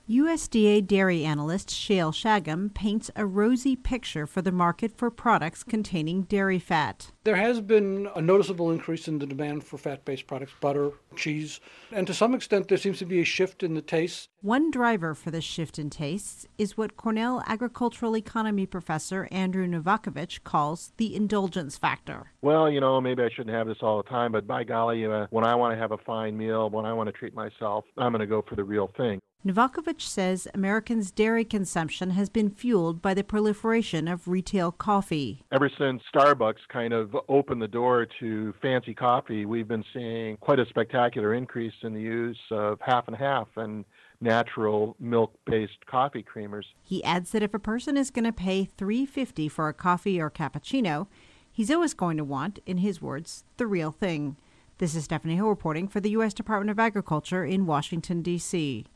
USDA dairy analyst Shail Shagam paints a rosy picture for the market for products containing dairy fat. There has been a noticeable increase in the demand for fat-based products, butter, cheese, and to some extent there seems to be a shift in the tastes. One driver for this shift in tastes is what Cornell agricultural economy professor Andrew Novakovich calls the indulgence factor. Well, maybe I shouldn't have this all the time, but by golly, when I want to have a fine meal, when I want to treat myself, I'm going to go for the real thing. Novakovich says Americans' dairy consumption has been fueled by the proliferation of retail coffee. Ever since Starbucks kind of opened the door to fancy coffee, we've been seeing quite a spectacular increase in the use of half and half and natural milk-based coffee creamers. He adds that if a person is going to pay $3.50 for a coffee or cappuccino, he's always going to want, in his words, the real thing. This is Stephanie Ho reporting for the U.S. Department of Agriculture in Washington, D.C.